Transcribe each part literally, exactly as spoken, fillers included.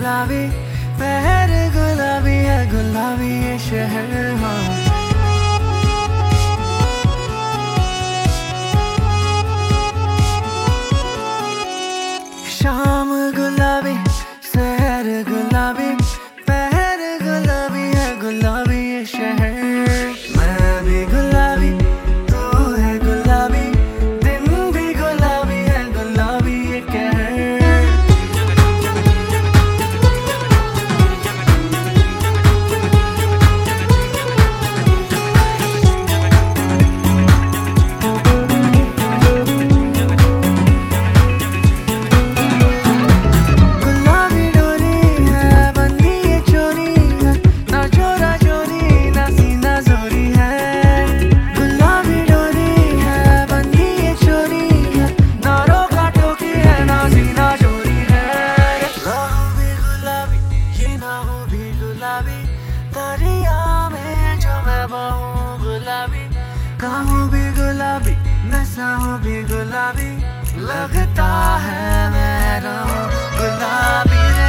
गुलाबी पहर गुलाबी है, गुलाबी ये शहर। हाँ शाम गुलाबी, शहर गुलाबी, पहर गुलाबी है, गुलाबी ये शहर। मैं भी गुलाबी, तू है गुलाबी, दिन भी गुलाबी है, गुलाबी ये कहर। दरिया में जो मैं बहूँ गुलाबी, कहूँ भी गुलाबी, नसाऊँ भी गुलाबी, लगता है मैं रहूँ गुलाबी रे।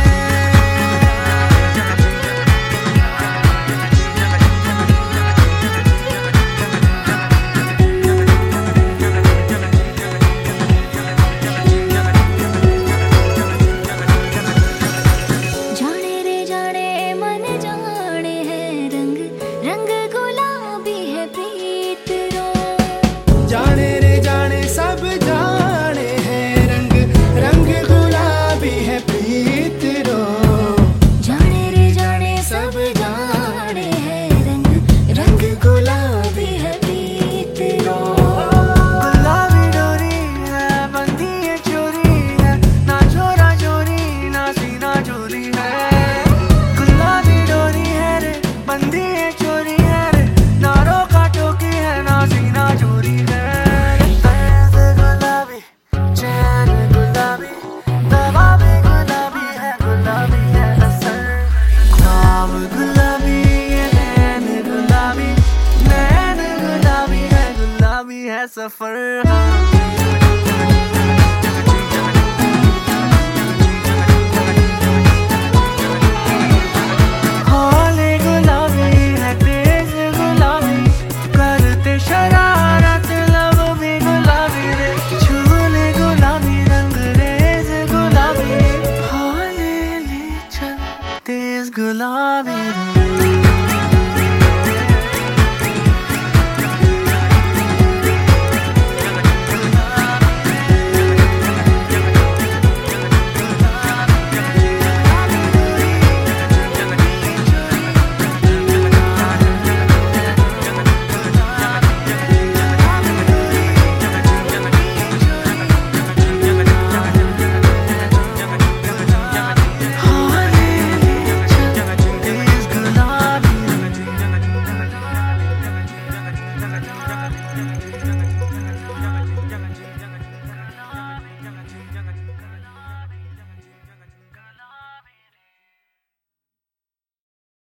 जाने रे जाने सब जाने हैं रंग, रंग गुलाबी है प्रीत रो। जाने रे जाने सब जाने हैं रंग, रंग गुलाबी है प्रीत रो। गुलाबी डोरी है बंधी है चोरी है, ना चोरा चोरी ना सीना चोरी है। गुलाबी डोरी है रे बंधी है चोरी है रे, ना रोका टोकी है ना सीना चोरी है। सफर।